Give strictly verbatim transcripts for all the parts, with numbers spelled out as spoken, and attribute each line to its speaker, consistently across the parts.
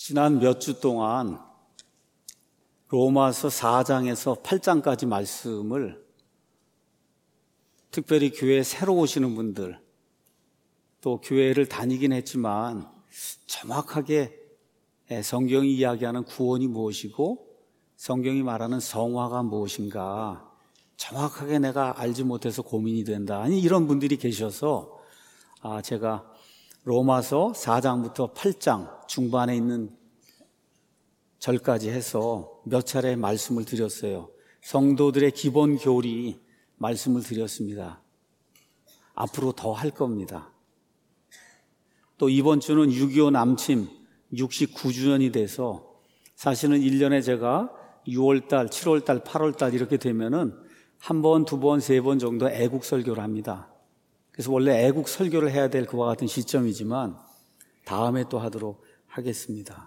Speaker 1: 지난 몇 주 동안 로마서 사 장에서 팔 장까지 말씀을 특별히 교회에 새로 오시는 분들, 또 교회를 다니긴 했지만 정확하게 성경이 이야기하는 구원이 무엇이고 성경이 말하는 성화가 무엇인가 정확하게 내가 알지 못해서 고민이 된다. 아니 이런 분들이 계셔서 아 제가 로마서 사 장부터 팔 장 중반에 있는 절까지 해서 몇 차례 말씀을 드렸어요. 성도들의 기본 교리 말씀을 드렸습니다. 앞으로 더 할 겁니다. 또 이번 주는 육이오 남침 육십구 주년이 돼서 사실은 일 년에 제가 유월달, 칠월달, 팔월달 이렇게 되면은 한 번, 두 번, 세 번 정도 애국 설교를 합니다. 그래서 원래 애국 설교를 해야 될 그와 같은 시점이지만 다음에 또 하도록 하겠습니다.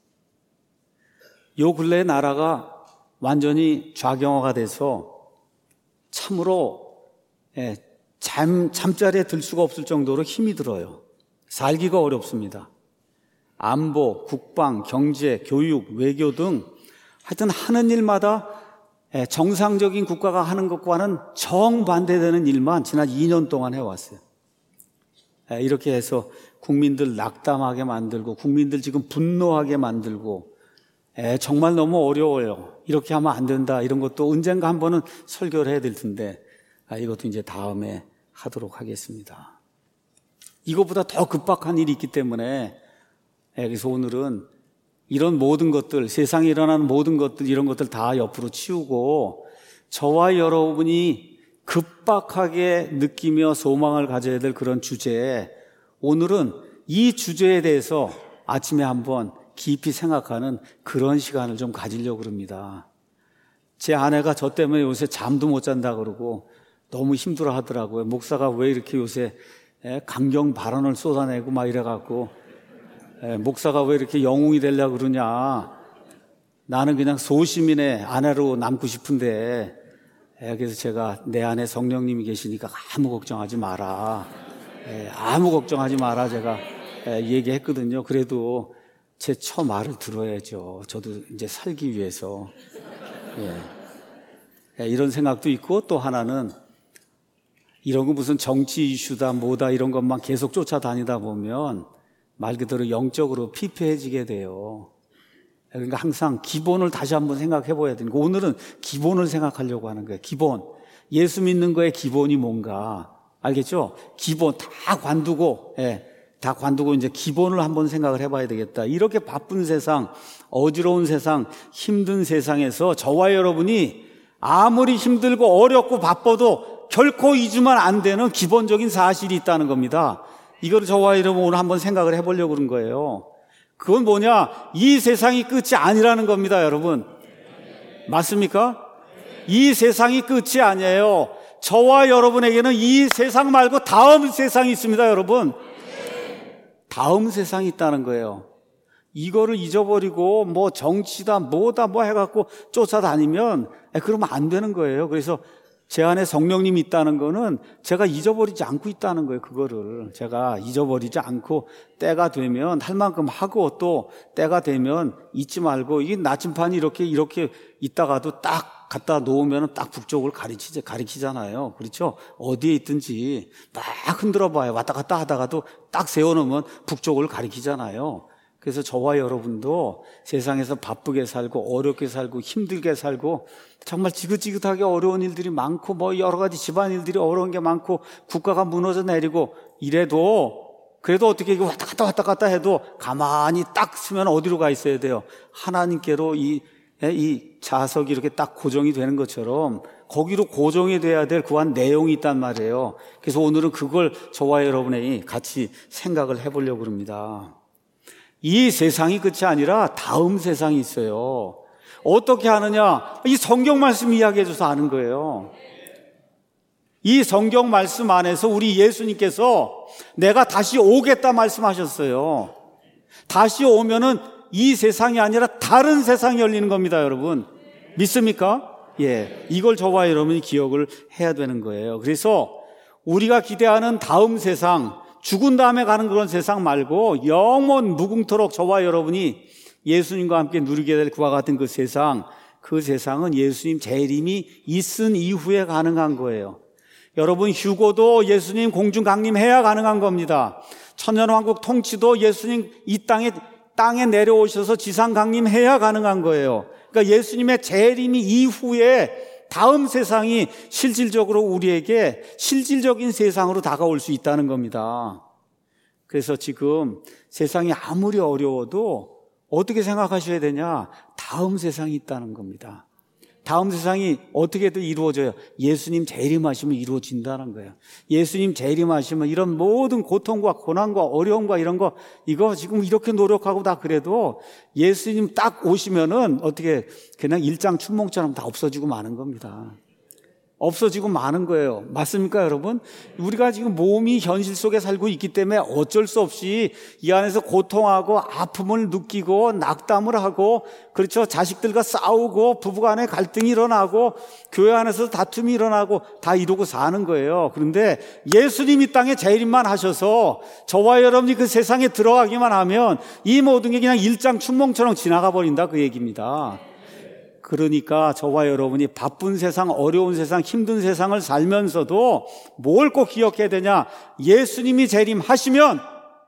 Speaker 1: 요 근래 나라가 완전히 좌경화가 돼서 참으로 예, 잠, 잠자리에 들 수가 없을 정도로 힘이 들어요. 살기가 어렵습니다. 안보, 국방, 경제, 교육, 외교 등 하여튼 하는 일마다 정상적인 국가가 하는 것과는 정반대되는 일만 지난 이 년 동안 해왔어요. 이렇게 해서 국민들 낙담하게 만들고 국민들 지금 분노하게 만들고 정말 너무 어려워요. 이렇게 하면 안 된다. 이런 것도 언젠가 한 번은 설교를 해야 될 텐데 이것도 이제 다음에 하도록 하겠습니다. 이것보다 더 급박한 일이 있기 때문에 그래서 오늘은 이런 모든 것들, 세상에 일어나는 모든 것들, 이런 것들 다 옆으로 치우고 저와 여러분이 급박하게 느끼며 소망을 가져야 될 그런 주제에 오늘은 이 주제에 대해서 아침에 한번 깊이 생각하는 그런 시간을 좀 가지려고 합니다. 제 아내가 저 때문에 요새 잠도 못 잔다 그러고 너무 힘들어 하더라고요. 목사가 왜 이렇게 요새 강경 발언을 쏟아내고 막 이래갖고 목사가 왜 이렇게 영웅이 되려고 그러냐. 나는 그냥 소시민의 아내로 남고 싶은데 그래서 제가 내 안에 성령님이 계시니까 아무 걱정하지 마라. 아무 걱정하지 마라 제가 얘기했거든요. 그래도 제 처 말을 들어야죠. 저도 이제 살기 위해서. 예. 이런 생각도 있고 또 하나는 이런 거 무슨 정치 이슈다 뭐다 이런 것만 계속 쫓아다니다 보면 말 그대로 영적으로 피폐해지게 돼요. 그러니까 항상 기본을 다시 한번 생각해 봐야 되는 거. 오늘은 기본을 생각하려고 하는 거예요. 기본. 예수 믿는 거의 기본이 뭔가. 알겠죠? 기본 다 관두고, 예, 다 관두고 이제 기본을 한번 생각을 해 봐야 되겠다. 이렇게 바쁜 세상, 어지러운 세상, 힘든 세상에서 저와 여러분이 아무리 힘들고 어렵고 바빠도 결코 잊으면 안 되는 기본적인 사실이 있다는 겁니다. 이걸 저와 여러분 오늘 한번 생각을 해보려고 그런 거예요. 그건 뭐냐? 이 세상이 끝이 아니라는 겁니다, 여러분. 맞습니까? 이 세상이 끝이 아니에요. 저와 여러분에게는 이 세상 말고 다음 세상이 있습니다, 여러분. 다음 세상이 있다는 거예요. 이거를 잊어버리고 뭐 정치다 뭐다 뭐 해갖고 쫓아다니면 그러면 안 되는 거예요. 그래서 제 안에 성령님이 있다는 거는 제가 잊어버리지 않고 있다는 거예요. 그거를 제가 잊어버리지 않고 때가 되면 할 만큼 하고 또 때가 되면 잊지 말고 이게 나침판이 이렇게 이렇게 있다가도 딱 갖다 놓으면 딱 북쪽을 가리키지, 가리키잖아요. 그렇죠? 어디에 있든지 막 흔들어 봐요. 왔다 갔다 하다가도 딱 세워놓으면 북쪽을 가리키잖아요. 그래서 저와 여러분도 세상에서 바쁘게 살고 어렵게 살고 힘들게 살고 정말 지긋지긋하게 어려운 일들이 많고 뭐 여러 가지 집안일들이 어려운 게 많고 국가가 무너져 내리고 이래도 그래도 어떻게 왔다 갔다 왔다 갔다 해도 가만히 딱 쓰면 어디로 가 있어야 돼요? 하나님께로 이, 이 자석이 이렇게 딱 고정이 되는 것처럼 거기로 고정이 돼야 될 그한 내용이 있단 말이에요. 그래서 오늘은 그걸 저와 여러분이 같이 생각을 해보려고 합니다. 이 세상이 끝이 아니라 다음 세상이 있어요. 어떻게 하느냐? 이 성경 말씀 이야기해줘서 아는 거예요. 이 성경 말씀 안에서 우리 예수님께서 내가 다시 오겠다 말씀하셨어요. 다시 오면은 이 세상이 아니라 다른 세상이 열리는 겁니다, 여러분. 믿습니까? 예. 이걸 저와 여러분이 기억을 해야 되는 거예요. 그래서 우리가 기대하는 다음 세상, 죽은 다음에 가는 그런 세상 말고 영원 무궁토록 저와 여러분이 예수님과 함께 누리게 될 그와 같은 그 세상, 그 세상은 예수님 재림이 있은 이후에 가능한 거예요. 여러분, 휴고도 예수님 공중 강림해야 가능한 겁니다. 천년왕국 통치도 예수님 이 땅에 땅에 내려오셔서 지상 강림해야 가능한 거예요. 그러니까 예수님의 재림이 이후에 다음 세상이 실질적으로 우리에게 실질적인 세상으로 다가올 수 있다는 겁니다. 그래서 지금 세상이 아무리 어려워도 어떻게 생각하셔야 되냐? 다음 세상이 있다는 겁니다. 다음 세상이 어떻게든 이루어져요. 예수님 재림하시면 이루어진다는 거예요. 예수님 재림하시면 이런 모든 고통과 고난과 어려움과 이런 거, 이거 지금 이렇게 노력하고 다 그래도 예수님 딱 오시면은 어떻게 그냥 일장춘몽처럼 다 없어지고 마는 겁니다. 없어지고 마는 거예요. 맞습니까, 여러분? 우리가 지금 몸이 현실 속에 살고 있기 때문에 어쩔 수 없이 이 안에서 고통하고 아픔을 느끼고 낙담을 하고, 그렇죠. 자식들과 싸우고 부부간에 갈등이 일어나고 교회 안에서 다툼이 일어나고 다 이러고 사는 거예요. 그런데 예수님이 땅에 재림만 하셔서 저와 여러분이 그 세상에 들어가기만 하면 이 모든 게 그냥 일장춘몽처럼 지나가 버린다, 그 얘기입니다. 그러니까 저와 여러분이 바쁜 세상, 어려운 세상, 힘든 세상을 살면서도 뭘 꼭 기억해야 되냐? 예수님이 재림하시면,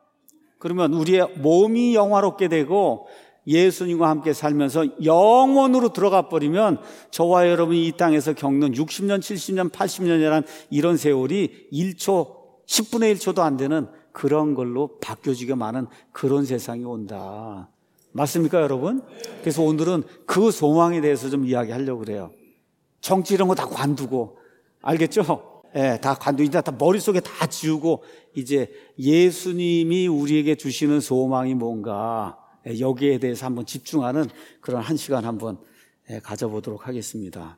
Speaker 1: 그러면 우리의 몸이 영화롭게 되고 예수님과 함께 살면서 영원으로 들어가 버리면 저와 여러분이 이 땅에서 겪는 육십 년, 칠십 년, 팔십 년이라는 이런 세월이 일 초, 십분의 일 초도 안 되는 그런 걸로 바뀌어지게 많은 그런 세상이 온다. 맞습니까, 여러분? 그래서 오늘은 그 소망에 대해서 좀 이야기하려고 그래요. 정치 이런 거 다 관두고, 알겠죠? 예, 다 관두고, 이제 다 머릿속에 다 지우고, 이제 예수님이 우리에게 주시는 소망이 뭔가, 여기에 대해서 한번 집중하는 그런 한 시간 한번 가져보도록 하겠습니다.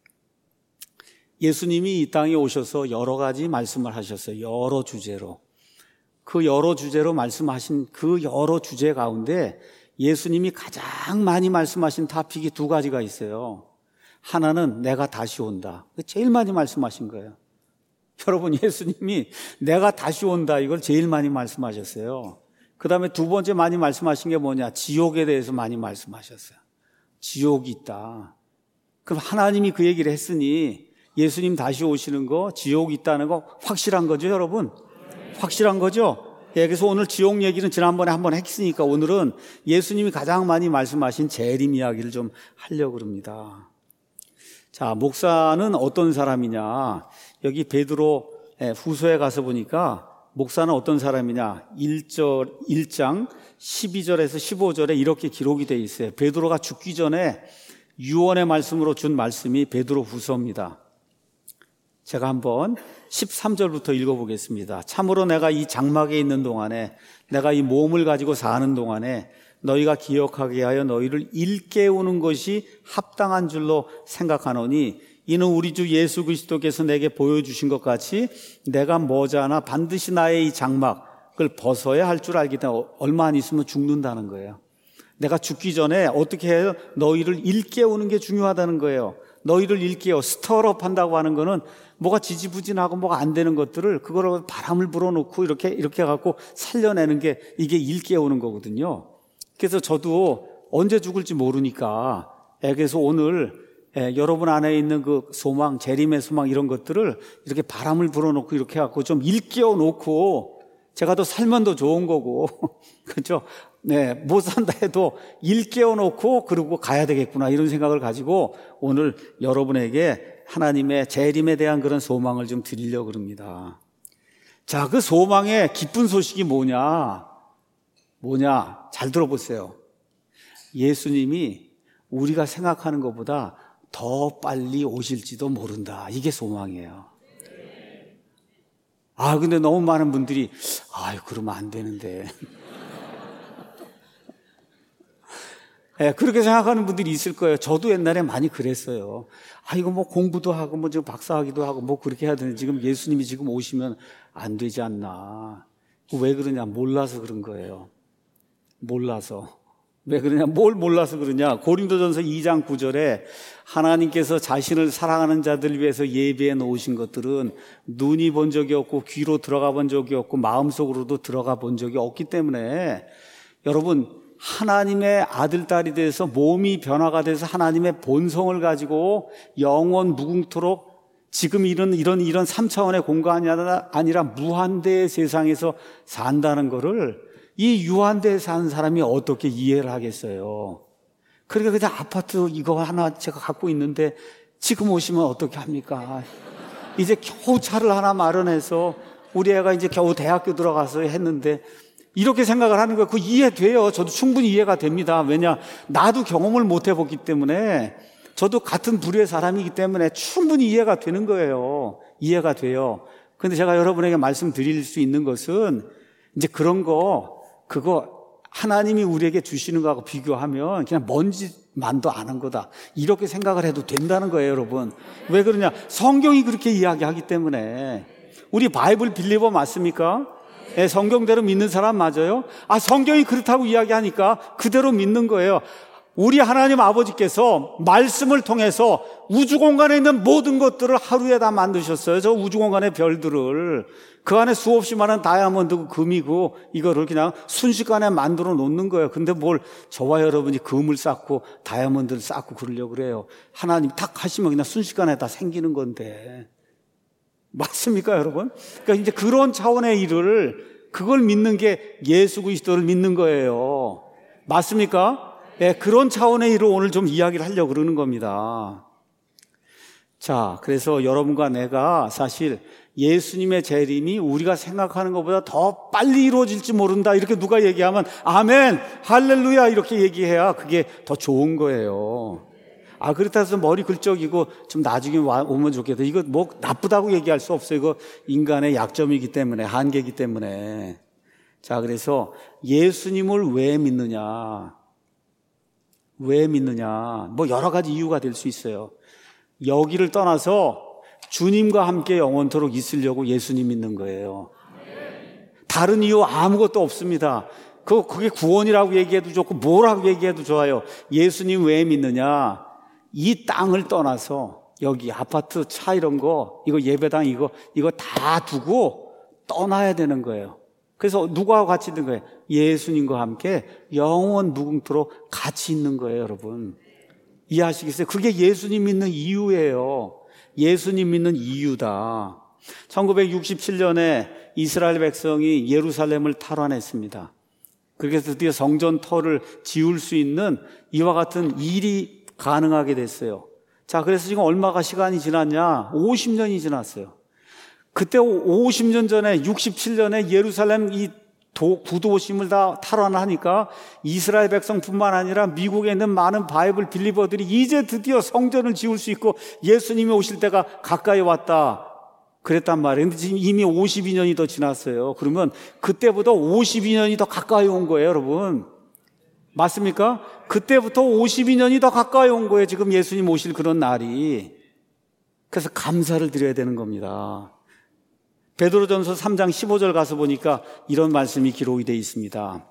Speaker 1: 예수님이 이 땅에 오셔서 여러 가지 말씀을 하셨어요. 여러 주제로. 그 여러 주제로 말씀하신 그 여러 주제 가운데 예수님이 가장 많이 말씀하신 토픽이 두 가지가 있어요. 하나는 내가 다시 온다. 제일 많이 말씀하신 거예요. 여러분, 예수님이 내가 다시 온다, 이걸 제일 많이 말씀하셨어요. 그 다음에 두 번째 많이 말씀하신 게 뭐냐? 지옥에 대해서 많이 말씀하셨어요. 지옥이 있다. 그럼 하나님이 그 얘기를 했으니 예수님 다시 오시는 거, 지옥이 있다는 거 확실한 거죠, 여러분? 확실한 거죠? 예, 그래서 오늘 지옥 얘기는 지난번에 한번 했으니까 오늘은 예수님이 가장 많이 말씀하신 재림 이야기를 좀 하려고 합니다. 자, 목사는 어떤 사람이냐? 여기 베드로 후서에 가서 보니까 목사는 어떤 사람이냐? 일 절, 일 장 십이 절에서 십오 절에 이렇게 기록이 되어 있어요. 베드로가 죽기 전에 유언의 말씀으로 준 말씀이 베드로 후서입니다. 제가 한번 십삼 절부터 읽어보겠습니다. 참으로 내가 이 장막에 있는 동안에, 내가 이 몸을 가지고 사는 동안에 너희가 기억하게 하여 너희를 일깨우는 것이 합당한 줄로 생각하노니, 이는 우리 주 예수 그리스도께서 내게 보여주신 것 같이 내가 머지않아 반드시 나의 이 장막을 벗어야 할 줄 알기 때문에 얼마 안 있으면 죽는다는 거예요. 내가 죽기 전에 어떻게 해요? 너희를 일깨우는 게 중요하다는 거예요. 너희를 일깨워, 스터럽 한다고 하는 거는 뭐가 지지부진하고 뭐가 안 되는 것들을 그거로 바람을 불어넣고 이렇게 이렇게 갖고 살려내는 게 이게 일깨우는 거거든요. 그래서 저도 언제 죽을지 모르니까, 그래서 오늘 여러분 안에 있는 그 소망, 재림의 소망 이런 것들을 이렇게 바람을 불어넣고 이렇게 갖고 좀 일깨워 놓고, 제가 더 살면 더 좋은 거고, 그렇죠? 네, 못 산다 해도 일깨워 놓고 그러고 가야 되겠구나, 이런 생각을 가지고 오늘 여러분에게 하나님의 재림에 대한 그런 소망을 좀 드리려고 합니다. 자, 그 소망의 기쁜 소식이 뭐냐? 뭐냐? 잘 들어보세요. 예수님이 우리가 생각하는 것보다 더 빨리 오실지도 모른다. 이게 소망이에요. 아, 근데 너무 많은 분들이, 아유, 그러면 안 되는데. 예, 그렇게 생각하는 분들이 있을 거예요. 저도 옛날에 많이 그랬어요. 아, 이거 뭐 공부도 하고, 뭐 지금 박사학위도 하고, 뭐 그렇게 해야 되는데, 지금 예수님이 지금 오시면 안 되지 않나. 왜 그러냐? 몰라서 그런 거예요. 몰라서. 왜 그러냐? 뭘 몰라서 그러냐? 고린도전서 이 장 구 절에 하나님께서 자신을 사랑하는 자들 위해서 예비해 놓으신 것들은 눈이 본 적이 없고, 귀로 들어가 본 적이 없고, 마음속으로도 들어가 본 적이 없기 때문에, 여러분, 하나님의 아들, 딸이 돼서 몸이 변화가 돼서 하나님의 본성을 가지고 영원 무궁토록 지금 이런, 이런, 이런 삼 차원의 공간이 아니라 무한대의 세상에서 산다는 거를 이 유한대에 사는 사람이 어떻게 이해를 하겠어요? 그러니까 그냥 아파트 이거 하나 제가 갖고 있는데 지금 오시면 어떻게 합니까? 이제 겨우 차를 하나 마련해서 우리 애가 이제 겨우 대학교 들어가서 했는데 이렇게 생각을 하는 거예요. 그거 이해돼요. 저도 충분히 이해가 됩니다. 왜냐? 나도 경험을 못 해봤기 때문에 저도 같은 부류의 사람이기 때문에 충분히 이해가 되는 거예요. 이해가 돼요. 그런데 제가 여러분에게 말씀드릴 수 있는 것은 이제 그런 거 그거 하나님이 우리에게 주시는 거하고 비교하면 그냥 먼지만도 아는 거다. 이렇게 생각을 해도 된다는 거예요, 여러분. 왜 그러냐? 성경이 그렇게 이야기하기 때문에. 우리 바이블 빌리버 맞습니까? 네, 성경대로 믿는 사람 맞아요? 아, 성경이 그렇다고 이야기하니까 그대로 믿는 거예요. 우리 하나님 아버지께서 말씀을 통해서 우주 공간에 있는 모든 것들을 하루에 다 만드셨어요. 저 우주 공간의 별들을. 그 안에 수없이 많은 다이아몬드고 금이고 이거를 그냥 순식간에 만들어 놓는 거예요. 근데 뭘 저와 여러분이 금을 쌓고 다이아몬드를 쌓고 그러려고 그래요. 하나님 탁 하시면 그냥 순식간에 다 생기는 건데. 맞습니까, 여러분? 그러니까 이제 그런 차원의 일을 그걸 믿는 게 예수 그리스도를 믿는 거예요. 맞습니까? 네, 그런 차원의 일을 오늘 좀 이야기를 하려고 그러는 겁니다. 자, 그래서 여러분과 내가 사실 예수님의 재림이 우리가 생각하는 것보다 더 빨리 이루어질지 모른다 이렇게 누가 얘기하면 아멘, 할렐루야 이렇게 얘기해야 그게 더 좋은 거예요. 아, 그렇다 해서 머리 긁적이고 좀 나중에 와, 오면 좋겠다. 이거 뭐 나쁘다고 얘기할 수 없어요. 이거 인간의 약점이기 때문에, 한계이기 때문에. 자, 그래서 예수님을 왜 믿느냐? 왜 믿느냐? 뭐 여러 가지 이유가 될 수 있어요. 여기를 떠나서 주님과 함께 영원토록 있으려고 예수님 믿는 거예요. 다른 이유 아무것도 없습니다. 그, 그게 구원이라고 얘기해도 좋고 뭐라고 얘기해도 좋아요. 예수님 왜 믿느냐? 이 땅을 떠나서 여기 아파트, 차 이런 거, 이거 예배당 이거, 이거 다 두고 떠나야 되는 거예요. 그래서 누구와 같이 있는 거예요? 예수님과 함께 영원 무궁토록 같이 있는 거예요, 여러분. 이해하시겠어요? 그게 예수님 믿는 이유예요. 예수님 믿는 이유다. 천구백육십칠 년에 이스라엘 백성이 예루살렘을 탈환했습니다. 그래서 드디어 성전 터를 지을 수 있는 이와 같은 일이 가능하게 됐어요. 자, 그래서 지금 얼마가 시간이 지났냐? 오십 년이 지났어요. 그때 오십 년 전에 육십칠 년에 예루살렘 이 도, 구도심을 다 탈환하니까 이스라엘 백성뿐만 아니라 미국에 있는 많은 바이블 빌리버들이 이제 드디어 성전을 지을 수 있고 예수님이 오실 때가 가까이 왔다 그랬단 말이에요. 근데 지금 이미 오십이 년이 더 지났어요. 그러면 그때보다 오십이 년이 더 가까이 온 거예요, 여러분. 맞습니까? 그때부터 오십이 년이 더 가까이 온 거예요. 지금 예수님 오실 그런 날이. 그래서 감사를 드려야 되는 겁니다. 베드로전서 삼 장 십오 절 가서 보니까 이런 말씀이 기록이 되어 있습니다.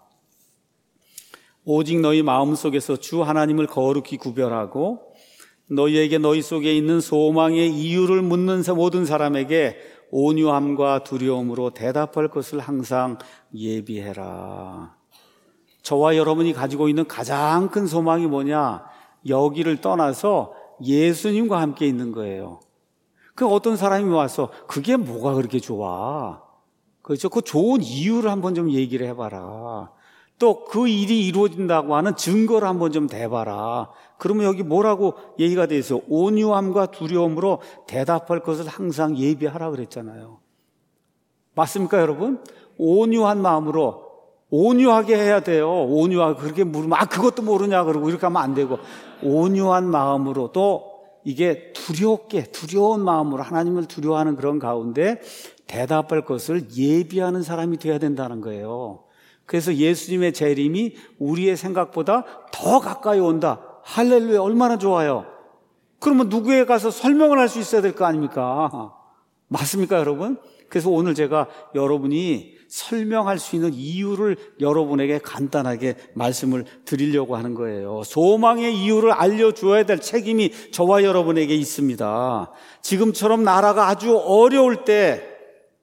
Speaker 1: 오직 너희 마음속에서 주 하나님을 거룩히 구별하고 너희에게 너희 속에 있는 소망의 이유를 묻는 모든 사람에게 온유함과 두려움으로 대답할 것을 항상 예비해라. 저와 여러분이 가지고 있는 가장 큰 소망이 뭐냐? 여기를 떠나서 예수님과 함께 있는 거예요. 그 어떤 사람이 와서 그게 뭐가 그렇게 좋아? 그렇죠? 그 좋은 이유를 한번 좀 얘기를 해봐라. 또 그 일이 이루어진다고 하는 증거를 한번 좀 대봐라. 그러면 여기 뭐라고 얘기가 돼 있어요? 온유함과 두려움으로 대답할 것을 항상 예비하라 그랬잖아요. 맞습니까, 여러분? 온유한 마음으로 온유하게 해야 돼요. 온유하게 그렇게 물으면 아 그것도 모르냐 그러고 이렇게 하면 안 되고 온유한 마음으로 또 이게 두렵게 두려운 마음으로 하나님을 두려워하는 그런 가운데 대답할 것을 예비하는 사람이 돼야 된다는 거예요. 그래서 예수님의 재림이 우리의 생각보다 더 가까이 온다. 할렐루야, 얼마나 좋아요. 그러면 누구에 가서 설명을 할 수 있어야 될 거 아닙니까? 맞습니까, 여러분? 그래서 오늘 제가 여러분이 설명할 수 있는 이유를 여러분에게 간단하게 말씀을 드리려고 하는 거예요. 소망의 이유를 알려줘야 될 책임이 저와 여러분에게 있습니다. 지금처럼 나라가 아주 어려울 때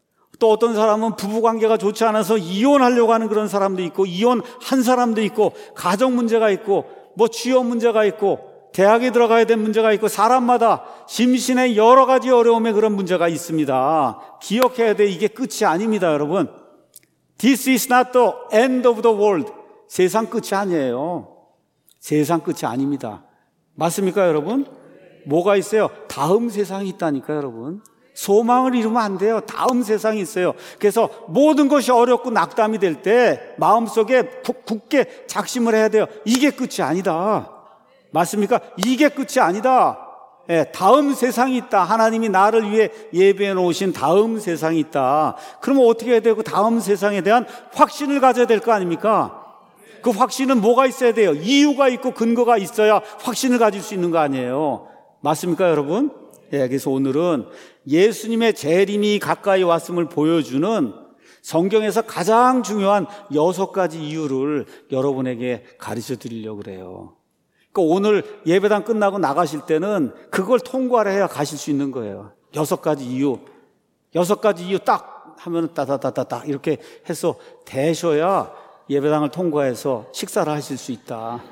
Speaker 1: 또 어떤 사람은 부부관계가 좋지 않아서 이혼하려고 하는 그런 사람도 있고, 이혼한 사람도 있고, 가정 문제가 있고, 뭐 취업 문제가 있고, 대학에 들어가야 될 문제가 있고, 사람마다 심신의 여러 가지 어려움의 그런 문제가 있습니다. 기억해야 돼. 이게 끝이 아닙니다, 여러분. This is not the end of the world. 세상 끝이 아니에요. 세상 끝이 아닙니다. 맞습니까, 여러분? 뭐가 있어요? 다음 세상이 있다니까요, 여러분. 소망을 잃으면 안 돼요. 다음 세상이 있어요. 그래서 모든 것이 어렵고 낙담이 될 때 마음속에 굳게 작심을 해야 돼요. 이게 끝이 아니다. 맞습니까? 이게 끝이 아니다. 예, 다음 세상이 있다. 하나님이 나를 위해 예배해 놓으신 다음 세상이 있다. 그러면 어떻게 해야 되고, 다음 세상에 대한 확신을 가져야 될 거 아닙니까? 그 확신은 뭐가 있어야 돼요? 이유가 있고 근거가 있어야 확신을 가질 수 있는 거 아니에요. 맞습니까, 여러분? 예, 그래서 오늘은 예수님의 재림이 가까이 왔음을 보여주는 성경에서 가장 중요한 여섯 가지 이유를 여러분에게 가르쳐 드리려고 그래요. 그러니까 오늘 예배당 끝나고 나가실 때는 그걸 통과를 해야 가실 수 있는 거예요. 여섯 가지 이유. 여섯 가지 이유 딱 하면 따다다다다 이렇게 해서 대셔야 예배당을 통과해서 식사를 하실 수 있다.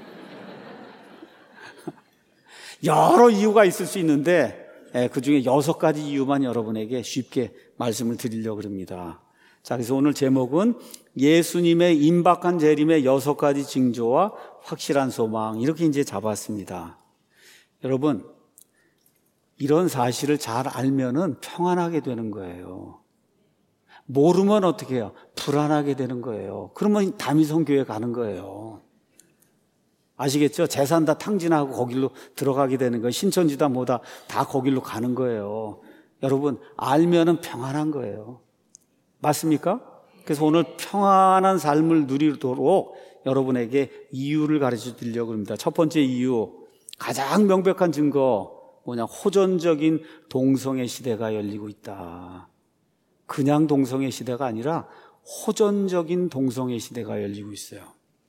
Speaker 1: 여러 이유가 있을 수 있는데 그 중에 여섯 가지 이유만 여러분에게 쉽게 말씀을 드리려고 합니다. 자, 그래서 오늘 제목은 예수님의 임박한 재림의 여섯 가지 징조와 확실한 소망, 이렇게 이제 잡았습니다. 여러분, 이런 사실을 잘 알면은 평안하게 되는 거예요. 모르면 어떻게 해요? 불안하게 되는 거예요. 그러면 다미성 교회 가는 거예요. 아시겠죠? 재산 다 탕진하고 거길로 들어가게 되는 거예요. 신천지다 뭐다 다 거길로 가는 거예요. 여러분, 알면은 평안한 거예요. 맞습니까? 그래서 오늘 평안한 삶을 누리도록 여러분에게 이유를 가르쳐 드리려고 합니다. 첫 번째 이유, 가장 명백한 증거 뭐냐? 호전적인 동성애 시대가 열리고 있다. 그냥 동성애 시대가 아니라 호전적인 동성애 시대가 열리고 있어요.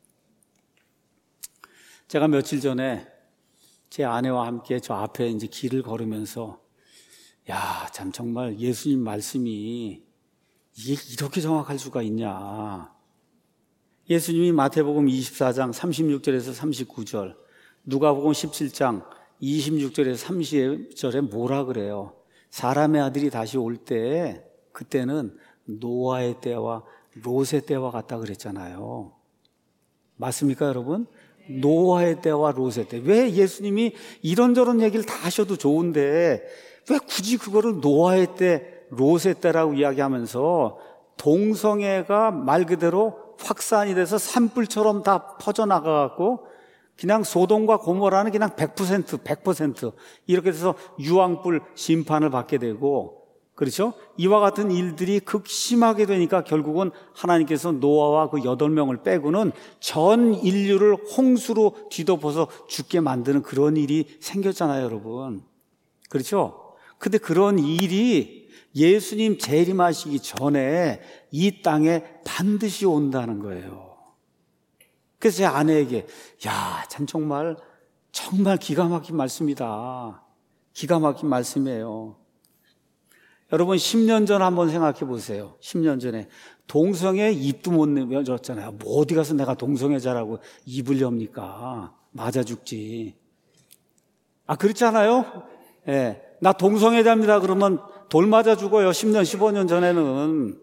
Speaker 1: 제가 며칠 전에 제 아내와 함께 저 앞에 이제 길을 걸으면서, 야, 참 정말 예수님 말씀이 이게 이렇게 정확할 수가 있냐. 예수님이 마태복음 이십사 장 삼십육 절에서 삼십구 절, 누가복음 십칠 장 이십육 절에서 삼십 절에 뭐라 그래요? 사람의 아들이 다시 올 때, 그때는 노아의 때와 롯의 때와 같다 그랬잖아요. 맞습니까, 여러분? 노아의 때와 롯의 때. 왜 예수님이 이런저런 얘기를 다 하셔도 좋은데 왜 굳이 그거를 노아의 때, 롯의 때라고 이야기하면서 동성애가 말 그대로 확산이 돼서 산불처럼 다 퍼져나가갖고 그냥 소돔과 고모라는 그냥 백 퍼센트, 백 퍼센트 이렇게 돼서 유황불 심판을 받게 되고, 그렇죠? 이와 같은 일들이 극심하게 되니까 결국은 하나님께서 노아와 그 여덟 명을 빼고는 전 인류를 홍수로 뒤덮어서 죽게 만드는 그런 일이 생겼잖아요, 여러분. 그렇죠? 근데 그런 일이 예수님 재림하시기 전에 이 땅에 반드시 온다는 거예요. 그래서 제 아내에게, 야, 참 정말 정말 기가 막힌 말씀이다. 기가 막힌 말씀이에요. 여러분, 십 년 전 한번 생각해 보세요. 십 년 전에 동성애 입도 못 열었잖아요. 뭐 어디 가서 내가 동성애자라고 입을 엽니까? 맞아 죽지. 아, 그렇잖아요? 예. 네. 나 동성애자입니다. 그러면 돌 맞아 죽어요. 십 년, 십오 년 전에는.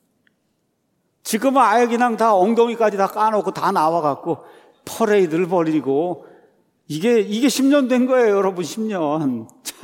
Speaker 1: 지금은 아예 그냥 다 엉덩이까지 다 까놓고 다 나와갖고 퍼레이드를 벌이고, 이게, 이게 십 년 된 거예요, 여러분, 십 년. 참.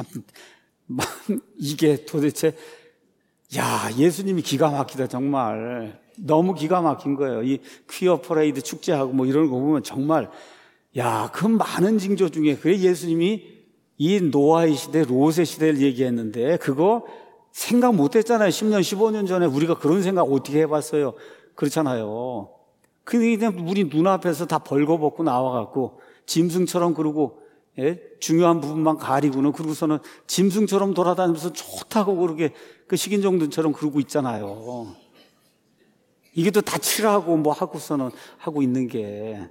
Speaker 1: 이게 도대체, 야, 예수님이 기가 막히다, 정말. 너무 기가 막힌 거예요. 이 퀴어 퍼레이드 축제하고 뭐 이런 거 보면 정말, 야, 그 많은 징조 중에 그래 예수님이 이 노아의 시대, 롯의 시대를 얘기했는데 그거 생각 못 했잖아요. 십 년, 십오 년 전에 우리가 그런 생각 어떻게 해봤어요? 그렇잖아요. 그냥 우리 눈앞에서 다 벌거벗고 나와갖고 짐승처럼 그러고, 예? 중요한 부분만 가리고는, 그러고서는 짐승처럼 돌아다니면서 좋다고 그렇게 그 식인종들처럼 그러고 있잖아요. 이게 또 다 칠하고 뭐 하고서는 하고 있는 게.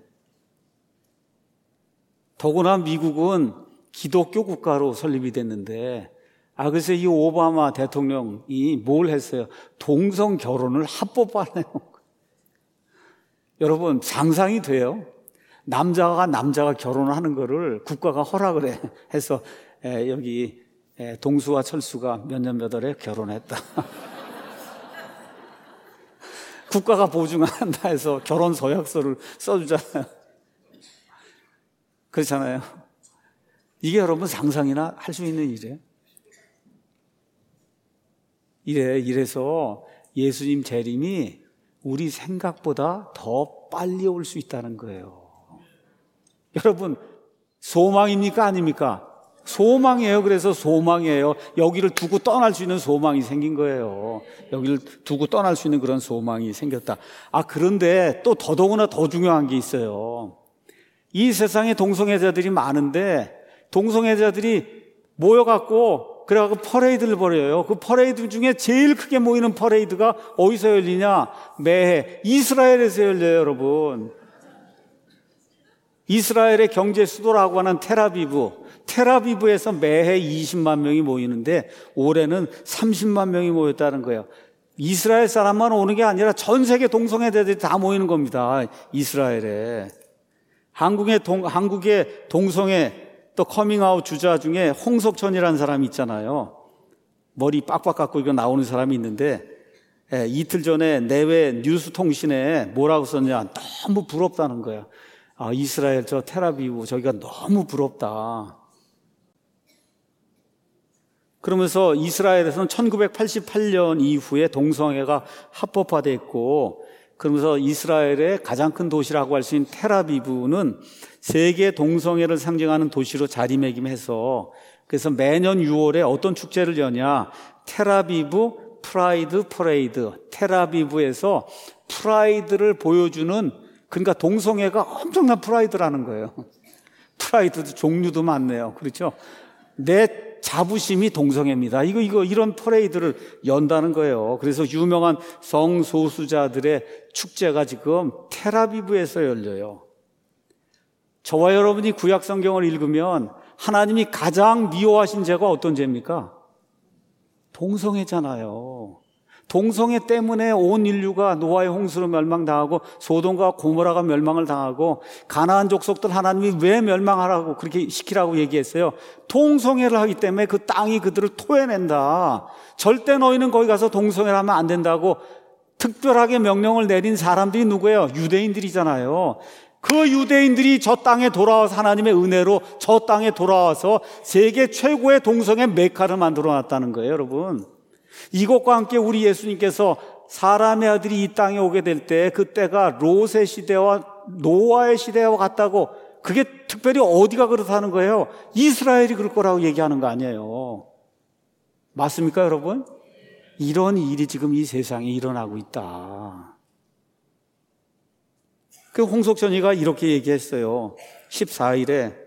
Speaker 1: 더구나 미국은 기독교 국가로 설립이 됐는데 아, 그래서 이 오바마 대통령이 뭘 했어요? 동성 결혼을 합법화해요. 여러분, 상상이 돼요? 남자가 남자가 결혼을 하는 거를 국가가 허락을 해, 해서 에, 여기 에, 동수와 철수가 몇 년 몇 월에 결혼했다. 국가가 보증한다 해서 결혼 서약서를 써주잖아요. 그렇잖아요. 이게 여러분 상상이나 할 수 있는 일이에요. 이래, 이래서 예수님 재림이 우리 생각보다 더 빨리 올 수 있다는 거예요. 여러분, 소망입니까? 아닙니까? 소망이에요. 그래서 소망이에요. 여기를 두고 떠날 수 있는 소망이 생긴 거예요. 여기를 두고 떠날 수 있는 그런 소망이 생겼다. 아, 그런데 또 더더구나 더 중요한 게 있어요. 이 세상에 동성애자들이 많은데 동성애자들이 모여갖고 그래갖고 퍼레이드를 벌여요. 그 퍼레이드 중에 제일 크게 모이는 퍼레이드가 어디서 열리냐? 매해 이스라엘에서 열려요, 여러분. 이스라엘의 경제 수도라고 하는 텔아비브, 텔아비브에서 매해 이십만 명이 모이는데 올해는 삼십만 명이 모였다는 거예요. 이스라엘 사람만 오는 게 아니라 전 세계 동성애자들이 다 모이는 겁니다. 이스라엘에. 한국의 동, 한국의 동성애 또 커밍아웃 주자 중에 홍석천이라는 사람이 있잖아요. 머리 빡빡 깎고 이거 나오는 사람이 있는데 예, 이틀 전에 내외 뉴스통신에 뭐라고 썼냐. 너무 부럽다는 거예요. 아, 이스라엘 저 텔아비브 저기가 너무 부럽다. 그러면서 이스라엘에서는 천구백팔십팔 년 이후에 동성애가 합법화됐고 그러면서 이스라엘의 가장 큰 도시라고 할 수 있는 텔아비브는 세계 동성애를 상징하는 도시로 자리매김해서 그래서 매년 유월에 어떤 축제를 여냐. 텔아비브 프라이드 퍼레이드. 텔아비브에서 프라이드를 보여주는 그러니까 동성애가 엄청난 프라이드라는 거예요. 프라이드도 종류도 많네요. 그렇죠? 내 자부심이 동성애입니다. 이거, 이거, 이런 퍼레이드를 연다는 거예요. 그래서 유명한 성소수자들의 축제가 지금 텔아비브에서 열려요. 저와 여러분이 구약 성경을 읽으면 하나님이 가장 미워하신 죄가 어떤 죄입니까? 동성애잖아요. 동성애 때문에 온 인류가 노아의 홍수로 멸망당하고 소돔과 고모라가 멸망을 당하고 가나안 족속들 하나님이 왜 멸망하라고 그렇게 시키라고 얘기했어요? 동성애를 하기 때문에 그 땅이 그들을 토해낸다. 절대 너희는 거기 가서 동성애를 하면 안 된다고 특별하게 명령을 내린 사람들이 누구예요? 유대인들이잖아요. 그 유대인들이 저 땅에 돌아와서 하나님의 은혜로 저 땅에 돌아와서 세계 최고의 동성애 메카를 만들어놨다는 거예요, 여러분. 이것과 함께 우리 예수님께서 사람의 아들이 이 땅에 오게 될 때 그때가 롯의 시대와 노아의 시대와 같다고 그게 특별히 어디가 그렇다는 거예요? 이스라엘이 그럴 거라고 얘기하는 거 아니에요. 맞습니까, 여러분? 이런 일이 지금 이 세상에 일어나고 있다. 그 홍석천이가 이렇게 얘기했어요. 십사 일에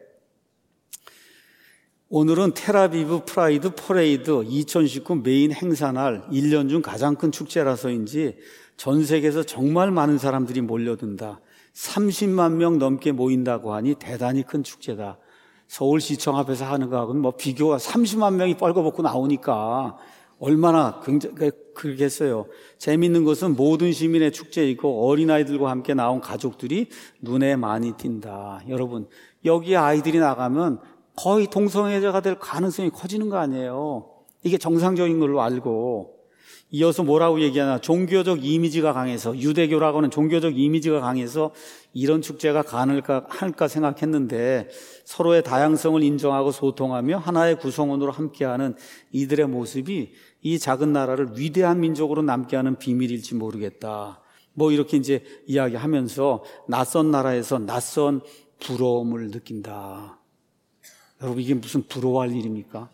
Speaker 1: 오늘은 텔아비브 프라이드 퍼레이드 이천십구 메인 행사날 일 년 중 가장 큰 축제라서인지 전 세계에서 정말 많은 사람들이 몰려든다. 삼십만 명 넘게 모인다고 하니 대단히 큰 축제다. 서울시청 앞에서 하는 거하고는 뭐 비교가 삼십만 명이 뻘거벗고 나오니까 얼마나 굉장히 그러겠어요. 재미있는 것은 모든 시민의 축제이고 어린아이들과 함께 나온 가족들이 눈에 많이 띈다. 여러분, 여기 아이들이 나가면 거의 동성애자가 될 가능성이 커지는 거 아니에요. 이게 정상적인 걸로 알고. 이어서 뭐라고 얘기하나. 종교적 이미지가 강해서, 유대교라고 하는 종교적 이미지가 강해서 이런 축제가 가능할까 할까 생각했는데 서로의 다양성을 인정하고 소통하며 하나의 구성원으로 함께하는 이들의 모습이 이 작은 나라를 위대한 민족으로 남게 하는 비밀일지 모르겠다. 뭐 이렇게 이제 이야기하면서 낯선 나라에서 낯선 부러움을 느낀다. 여러분, 이게 무슨 부러워할 일입니까?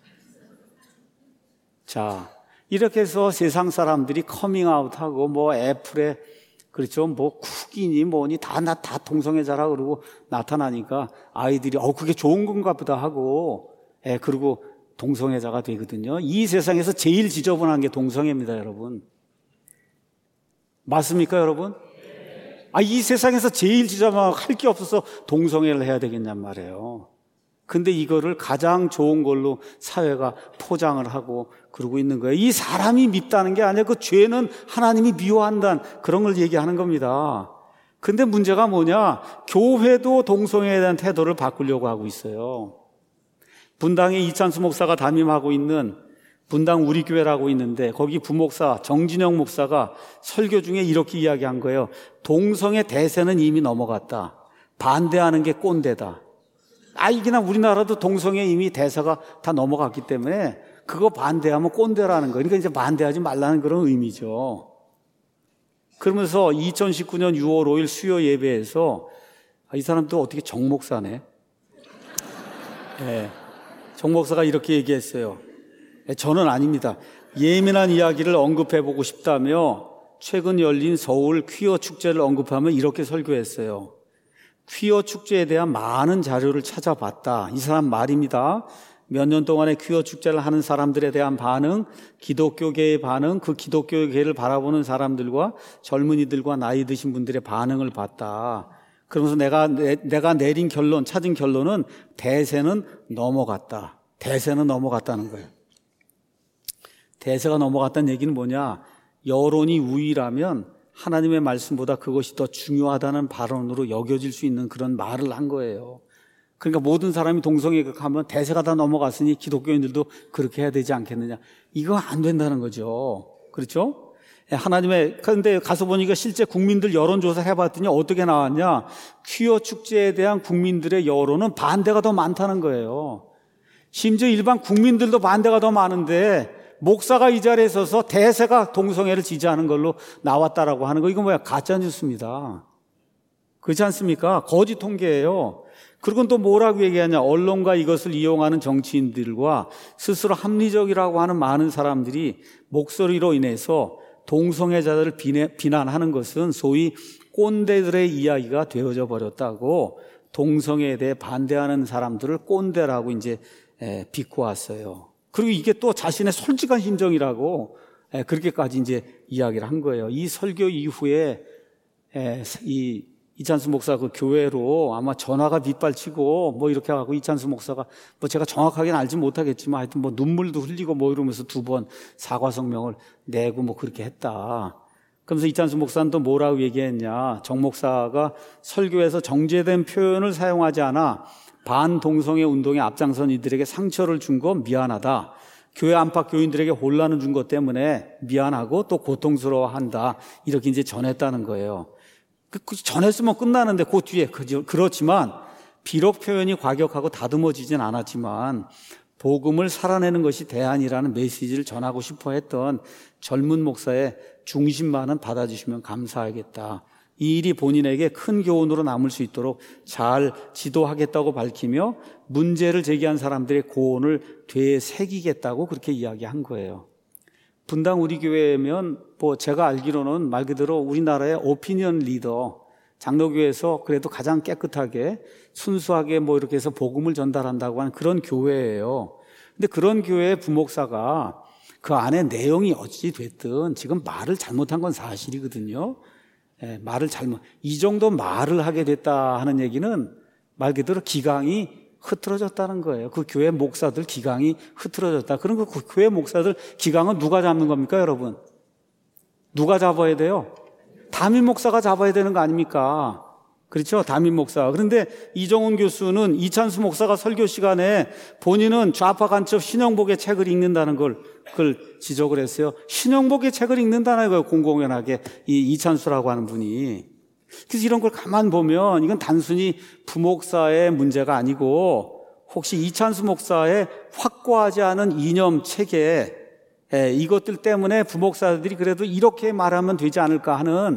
Speaker 1: 자, 이렇게 해서 세상 사람들이 커밍아웃하고 뭐 애플에 그렇죠, 뭐 쿡이니 뭐니 다 나 다 동성애자라 그러고 나타나니까 아이들이 어 그게 좋은 건가 보다 하고 예 그리고 동성애자가 되거든요. 이 세상에서 제일 지저분한 게 동성애입니다, 여러분. 맞습니까, 여러분? 아, 이 세상에서 제일 지저분하고 할 게 없어서 동성애를 해야 되겠냔 말이에요. 근데 이거를 가장 좋은 걸로 사회가 포장을 하고 그러고 있는 거예요. 이 사람이 밉다는 게 아니라 그 죄는 하나님이 미워한다는 그런 걸 얘기하는 겁니다. 근데 문제가 뭐냐? 교회도 동성애에 대한 태도를 바꾸려고 하고 있어요. 분당에 이찬수 목사가 담임하고 있는 분당 우리 교회라고 있는데 거기 부목사 정진영 목사가 설교 중에 이렇게 이야기한 거예요. 동성애 대세는 이미 넘어갔다. 반대하는 게 꼰대다. 아, 이게나 우리나라도 동성애 이미 대세가 다 넘어갔기 때문에 그거 반대하면 꼰대라는 거예요. 그러니까 이제 반대하지 말라는 그런 의미죠. 그러면서 이천십구 년 유월 오일 수요 예배에서 아, 이 사람도 어떻게 정 목사네. 네. 정 목사가 이렇게 얘기했어요. 저는 아닙니다. 예민한 이야기를 언급해보고 싶다며 최근 열린 서울 퀴어 축제를 언급하며 이렇게 설교했어요. 퀴어 축제에 대한 많은 자료를 찾아봤다. 이 사람 말입니다. 몇 년 동안의 퀴어 축제를 하는 사람들에 대한 반응, 기독교계의 반응, 그 기독교계를 바라보는 사람들과 젊은이들과 나이 드신 분들의 반응을 봤다. 그러면서 내가, 내, 내가 내린 결론, 찾은 결론은 대세는 넘어갔다. 대세는 넘어갔다는 거예요. 대세가 넘어갔다는 얘기는 뭐냐? 여론이 우위라면 하나님의 말씀보다 그것이 더 중요하다는 발언으로 여겨질 수 있는 그런 말을 한 거예요. 그러니까 모든 사람이 동성애에 가면 대세가 다 넘어갔으니 기독교인들도 그렇게 해야 되지 않겠느냐. 이거 안 된다는 거죠. 그렇죠? 하나님의, 그런데 가서 보니까 실제 국민들 여론조사 해봤더니 어떻게 나왔냐. 퀴어 축제에 대한 국민들의 여론은 반대가 더 많다는 거예요. 심지어 일반 국민들도 반대가 더 많은데 목사가 이 자리에 서서 대세가 동성애를 지지하는 걸로 나왔다라고 하는 거, 이거 뭐야? 가짜뉴스입니다. 그렇지 않습니까? 거짓 통계예요. 그리고 또 뭐라고 얘기하냐? 언론과 이것을 이용하는 정치인들과 스스로 합리적이라고 하는 많은 사람들이 목소리로 인해서 동성애자들을 비난하는 것은 소위 꼰대들의 이야기가 되어져 버렸다고 동성애에 대해 반대하는 사람들을 꼰대라고 이제 비꼬았어요. 그리고 이게 또 자신의 솔직한 심정이라고 그렇게까지 이제 이야기를 한 거예요. 이 설교 이후에 이 이찬수 목사 그 교회로 아마 전화가 빗발치고 뭐 이렇게 하고 이찬수 목사가 뭐 제가 정확하게는 알지 못하겠지만 하여튼 뭐 눈물도 흘리고 뭐 이러면서 두 번 사과 성명을 내고 뭐 그렇게 했다. 그러면서 이찬수 목사는 또 뭐라고 얘기했냐. 정 목사가 설교에서 정제된 표현을 사용하지 않아 반동성애 운동에 앞장선 이들에게 상처를 준 거 미안하다. 교회 안팎 교인들에게 혼란을 준 것 때문에 미안하고 또 고통스러워한다. 이렇게 이제 전했다는 거예요. 그 전했으면 끝나는데 그 뒤에 그렇지만 비록 표현이 과격하고 다듬어지진 않았지만 복음을 살아내는 것이 대안이라는 메시지를 전하고 싶어 했던 젊은 목사의 중심만은 받아주시면 감사하겠다. 이 일이 본인에게 큰 교훈으로 남을 수 있도록 잘 지도하겠다고 밝히며 문제를 제기한 사람들의 고언을 되새기겠다고 그렇게 이야기한 거예요. 분당 우리 교회면 뭐 제가 알기로는 말 그대로 우리나라의 오피니언 리더, 장로교회에서 그래도 가장 깨끗하게 순수하게 뭐 이렇게 해서 복음을 전달한다고 하는 그런 교회예요. 근데 그런 교회의 부목사가 그 안에 내용이 어찌 됐든 지금 말을 잘못한 건 사실이거든요. 예, 말을 잘못, 이 정도 말을 하게 됐다 하는 얘기는 말 그대로 기강이 흐트러졌다는 거예요. 그 교회 목사들 기강이 흐트러졌다. 그럼 그 교회 목사들 기강은 누가 잡는 겁니까, 여러분? 누가 잡아야 돼요? 담임 목사가 잡아야 되는 거 아닙니까? 그렇죠? 담임 목사. 그런데 이정훈 교수는 이찬수 목사가 설교 시간에 본인은 좌파 간첩 신영복의 책을 읽는다는 걸 그걸 지적을 했어요. 신영복의 책을 읽는다는 거예요. 공공연하게 이 이찬수라고 하는 분이. 그래서 이런 걸 가만 보면 이건 단순히 부목사의 문제가 아니고 혹시 이찬수 목사의 확고하지 않은 이념 체계 이것들 때문에 부목사들이 그래도 이렇게 말하면 되지 않을까 하는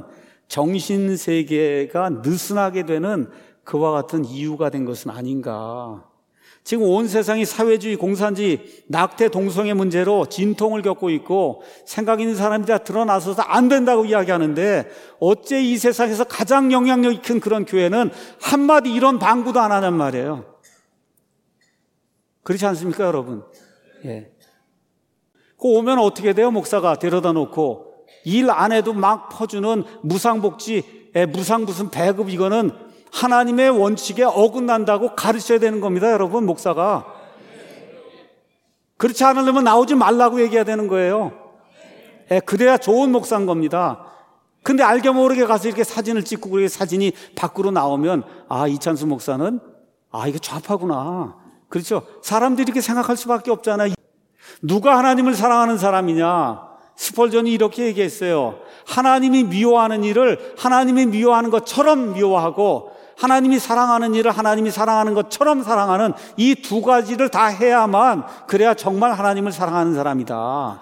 Speaker 1: 정신세계가 느슨하게 되는 그와 같은 이유가 된 것은 아닌가. 지금 온 세상이 사회주의, 공산주의, 낙태, 동성애 문제로 진통을 겪고 있고 생각 있는 사람이 다 드러나서서 안 된다고 이야기하는데 어째 이 세상에서 가장 영향력이 큰 그런 교회는 한마디 이런 방구도 안 하냔 말이에요. 그렇지 않습니까, 여러분? 예. 그 오면 어떻게 돼요? 목사가 데려다 놓고 일 안 해도 막 퍼주는 무상복지, 무상 무슨 배급 이거는 하나님의 원칙에 어긋난다고 가르쳐야 되는 겁니다, 여러분, 목사가. 그렇지 않으려면 나오지 말라고 얘기해야 되는 거예요. 예, 그래야 좋은 목사인 겁니다. 근데 알게 모르게 가서 이렇게 사진을 찍고 그렇게 사진이 밖으로 나오면 아, 이찬수 목사는 아, 이게 좌파구나. 그렇죠? 사람들이 이렇게 생각할 수밖에 없잖아요. 누가 하나님을 사랑하는 사람이냐? 스펄전이 이렇게 얘기했어요. 하나님이 미워하는 일을 하나님이 미워하는 것처럼 미워하고 하나님이 사랑하는 일을 하나님이 사랑하는 것처럼 사랑하는 이 두 가지를 다 해야만 그래야 정말 하나님을 사랑하는 사람이다.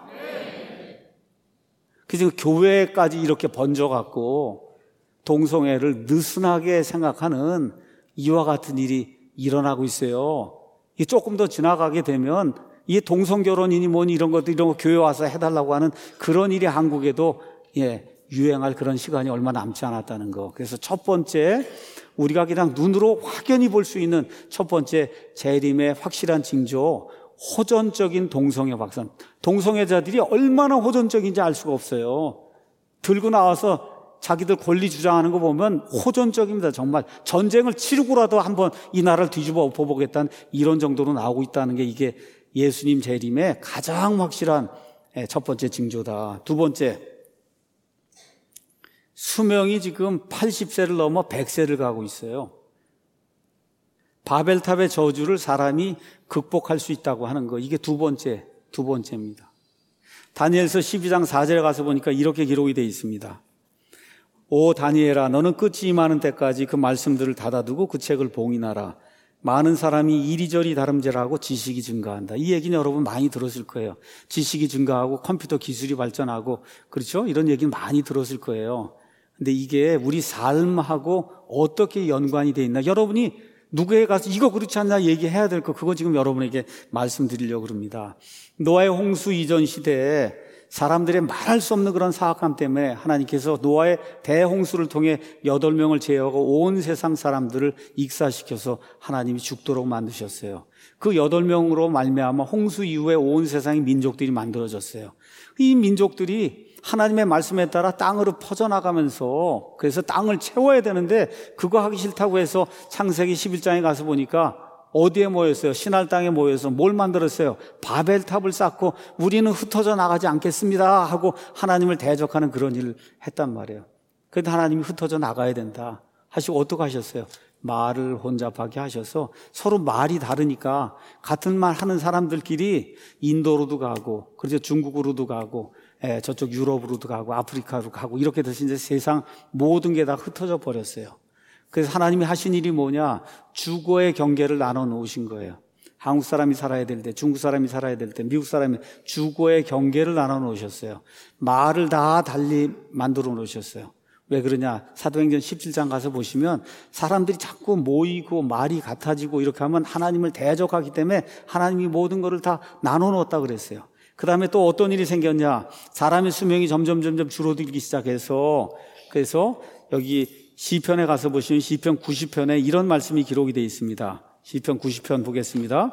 Speaker 1: 그래서 교회까지 이렇게 번져갖고 동성애를 느슨하게 생각하는 이와 같은 일이 일어나고 있어요. 이게 조금 더 지나가게 되면 이 동성결혼이니 뭐니 이런 것도 이런 거 교회 와서 해달라고 하는 그런 일이 한국에도 예, 유행할 그런 시간이 얼마 남지 않았다는 거. 그래서 첫 번째 우리가 그냥 눈으로 확연히 볼 수 있는 첫 번째 재림의 확실한 징조, 호전적인 동성애 확산. 동성애자들이 얼마나 호전적인지 알 수가 없어요. 들고 나와서 자기들 권리 주장하는 거 보면 호전적입니다. 정말 전쟁을 치르고라도 한번 이 나라를 뒤집어 엎어보겠다는 이런 정도로 나오고 있다는 게 이게 예수님 재림의 가장 확실한 첫 번째 징조다. 두 번째, 수명이 지금 팔십 세를 넘어 백 세를 가고 있어요. 바벨탑의 저주를 사람이 극복할 수 있다고 하는 거, 이게 두 번째, 두 번째입니다. 다니엘서 십이 장 사 절에 가서 보니까 이렇게 기록이 되어 있습니다. 오 다니엘아, 너는 끝이 임하는 때까지 그 말씀들을 닫아두고 그 책을 봉인하라. 많은 사람이 이리저리 다름질하고 지식이 증가한다. 이 얘기는 여러분 많이 들었을 거예요. 지식이 증가하고 컴퓨터 기술이 발전하고, 그렇죠? 이런 얘기는 많이 들었을 거예요. 근데 이게 우리 삶하고 어떻게 연관이 돼 있나? 여러분이 누구에 가서 이거 그렇지 않나 얘기해야 될 거, 그거 지금 여러분에게 말씀드리려고 합니다. 노아의 홍수 이전 시대에 사람들의 말할 수 없는 그런 사악함 때문에 하나님께서 노아의 대홍수를 통해 여덟 명을 제어하고 온 세상 사람들을 익사시켜서 하나님이 죽도록 만드셨어요. 그 여덟 명으로 말미암아 홍수 이후에 온 세상의 민족들이 만들어졌어요. 이 민족들이 하나님의 말씀에 따라 땅으로 퍼져나가면서, 그래서 땅을 채워야 되는데 그거 하기 싫다고 해서 창세기 십일 장에 가서 보니까 어디에 모였어요? 신할 땅에 모여서 뭘 만들었어요? 바벨탑을 쌓고 우리는 흩어져 나가지 않겠습니다 하고 하나님을 대적하는 그런 일을 했단 말이에요. 그런데 하나님이 흩어져 나가야 된다 하시고 어떻게 하셨어요? 말을 혼잡하게 하셔서 서로 말이 다르니까 같은 말 하는 사람들끼리 인도로도 가고, 그래서 중국으로도 가고, 예, 저쪽 유럽으로도 가고, 아프리카로 가고, 이렇게 돼서 이제 세상 모든 게 다 흩어져 버렸어요. 그래서 하나님이 하신 일이 뭐냐? 주거의 경계를 나눠 놓으신 거예요. 한국 사람이 살아야 될 때, 중국 사람이 살아야 될 때, 미국 사람이 주거의 경계를 나눠 놓으셨어요. 말을 다 달리 만들어 놓으셨어요. 왜 그러냐? 사도행전 십칠 장 가서 보시면 사람들이 자꾸 모이고 말이 같아지고 이렇게 하면 하나님을 대적하기 때문에 하나님이 모든 것을 다 나눠 놓았다 그랬어요. 그 다음에 또 어떤 일이 생겼냐? 사람의 수명이 점점 점점 줄어들기 시작해서, 그래서 여기 시편에 가서 보시면 시편 구십 편에 이런 말씀이 기록이 되어 있습니다. 시편 구십 편 보겠습니다.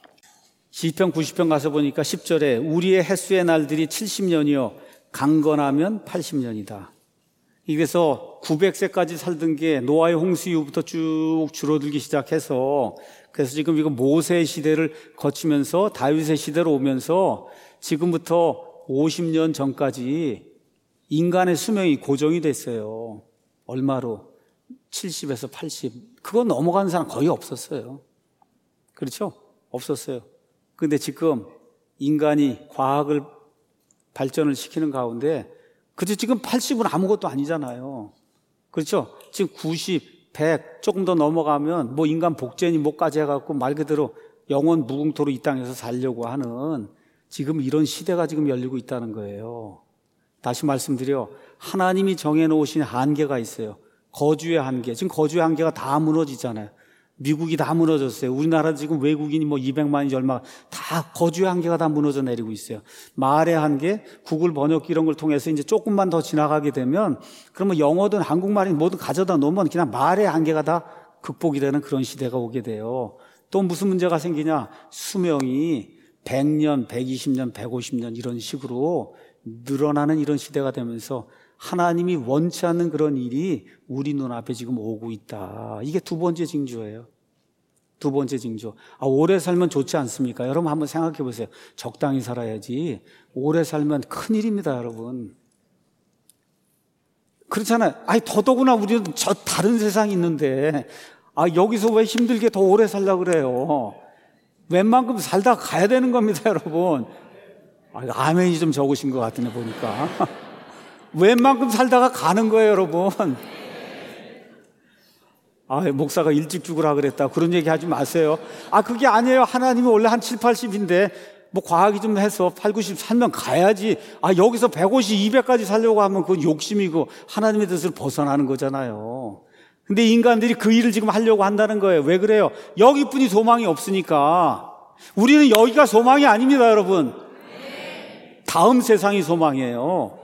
Speaker 1: 시편 구십 편 가서 보니까 십 절에 우리의 햇수의 날들이 칠십 년이요 강건하면 팔십 년이다. 그래서 구백 세까지 살던 게 노아의 홍수 이후부터 쭉 줄어들기 시작해서, 그래서 지금 이거 모세의 시대를 거치면서 다윗의 시대로 오면서 지금부터 오십 년 전까지 인간의 수명이 고정이 됐어요. 얼마로? 칠십에서 팔십. 그거 넘어가는 사람 거의 없었어요. 그렇죠? 없었어요. 근데 지금 인간이 과학을 발전을 시키는 가운데, 그렇죠? 지금 팔십은 아무것도 아니잖아요. 그렇죠? 지금 구십, 백 조금 더 넘어가면 뭐 인간 복제니 뭐까지 해갖고 말 그대로 영원 무궁토로 이 땅에서 살려고 하는 지금 이런 시대가 지금 열리고 있다는 거예요. 다시 말씀드려, 하나님이 정해놓으신 한계가 있어요. 거주의 한계. 지금 거주의 한계가 다 무너지잖아요. 미국이 다 무너졌어요. 우리나라 지금 외국인이 뭐 이백만인지 얼마, 다 거주의 한계가 다 무너져 내리고 있어요. 말의 한계, 구글 번역기 이런 걸 통해서 이제 조금만 더 지나가게 되면, 그러면 영어든 한국말이든 뭐든 가져다 놓으면 그냥 말의 한계가 다 극복이 되는 그런 시대가 오게 돼요. 또 무슨 문제가 생기냐? 수명이 백 년, 백이십 년, 백오십 년 이런 식으로 늘어나는 이런 시대가 되면서 하나님이 원치 않는 그런 일이 우리 눈앞에 지금 오고 있다. 이게 두 번째 징조예요. 두 번째 징조. 아, 오래 살면 좋지 않습니까? 여러분 한번 생각해 보세요. 적당히 살아야지. 오래 살면 큰일입니다, 여러분. 그렇잖아요. 아니, 더더구나 우리는 저 다른 세상이 있는데, 아, 여기서 왜 힘들게 더 오래 살려고 그래요? 웬만큼 살다 가야 되는 겁니다, 여러분. 아, 아멘이 좀 적으신 것 같으네, 보니까. 웬만큼 살다가 가는 거예요, 여러분. 아, 목사가 일찍 죽으라 그랬다. 그런 얘기 하지 마세요. 아, 그게 아니에요. 하나님이 원래 한 칠, 팔십인데, 뭐 과학이 좀 해서 팔, 구십 살면 가야지. 아, 여기서 백오십, 이백까지 살려고 하면 그건 욕심이고 하나님의 뜻을 벗어나는 거잖아요. 근데 인간들이 그 일을 지금 하려고 한다는 거예요. 왜 그래요? 여기뿐이 소망이 없으니까. 우리는 여기가 소망이 아닙니다, 여러분. 다음 세상이 소망이에요.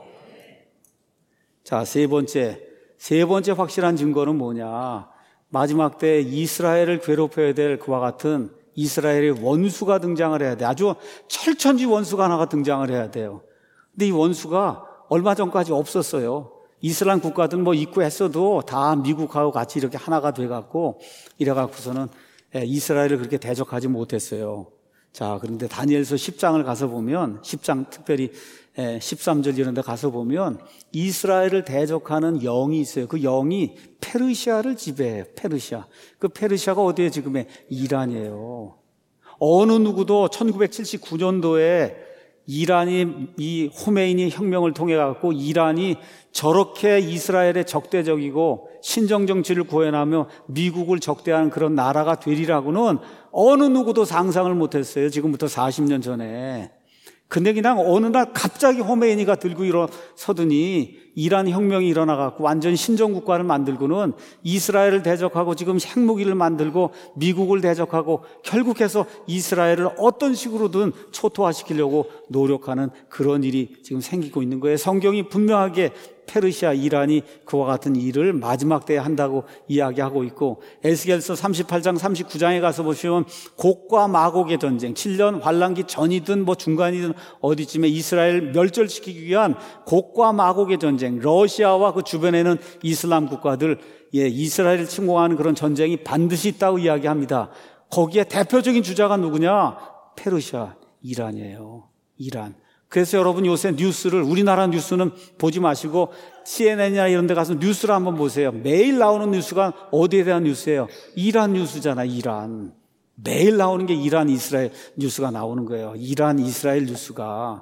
Speaker 1: 자, 세 번째. 세 번째 확실한 증거는 뭐냐? 마지막 때 이스라엘을 괴롭혀야 될 그와 같은 이스라엘의 원수가 등장을 해야 돼. 아주 철천지 원수가 하나가 등장을 해야 돼요. 근데 이 원수가 얼마 전까지 없었어요. 이슬람 국가들 뭐 있고 했어도 다 미국하고 같이 이렇게 하나가 돼갖고 이래갖고서는 이스라엘을 그렇게 대적하지 못했어요. 자, 그런데 다니엘서 십 장을 가서 보면, 십 장 특별히 십삼 절 이런 데 가서 보면 이스라엘을 대적하는 영이 있어요. 그 영이 페르시아를 지배해요. 페르시아. 그 페르시아가 어디에 지금의 이란이에요. 어느 누구도 천구백칠십구 년도에 이란이 이 호메이니 혁명을 통해 갖고 이란이 저렇게 이스라엘의 적대적이고 신정 정치를 구현하며 미국을 적대하는 그런 나라가 되리라고는 어느 누구도 상상을 못했어요. 지금부터 사십 년 전에. 근데 그냥 어느 날 갑자기 호메이니가 들고 일어서더니 이란 혁명이 일어나갖고 완전 신정국가를 만들고는 이스라엘을 대적하고 지금 핵무기를 만들고 미국을 대적하고 결국해서 이스라엘을 어떤 식으로든 초토화시키려고 노력하는 그런 일이 지금 생기고 있는 거예요. 성경이 분명하게 페르시아, 이란이 그와 같은 일을 마지막 때에 한다고 이야기하고 있고, 에스겔서 삼십팔 장, 삼십구 장에 가서 보시면 곡과 마곡의 전쟁, 칠 년 환란기 전이든 뭐 중간이든 어디쯤에 이스라엘 멸절시키기 위한 곡과 마곡의 전쟁, 러시아와 그 주변에는 이슬람 국가들, 예, 이스라엘을 침공하는 그런 전쟁이 반드시 있다고 이야기합니다. 거기에 대표적인 주자가 누구냐? 페르시아, 이란이에요. 이란. 그래서 여러분 요새 뉴스를, 우리나라 뉴스는 보지 마시고 씨엔엔이나 이런 데 가서 뉴스를 한번 보세요. 매일 나오는 뉴스가 어디에 대한 뉴스예요? 이란 뉴스잖아, 이란. 매일 나오는 게 이란, 이스라엘 뉴스가 나오는 거예요. 이란, 이스라엘 뉴스가.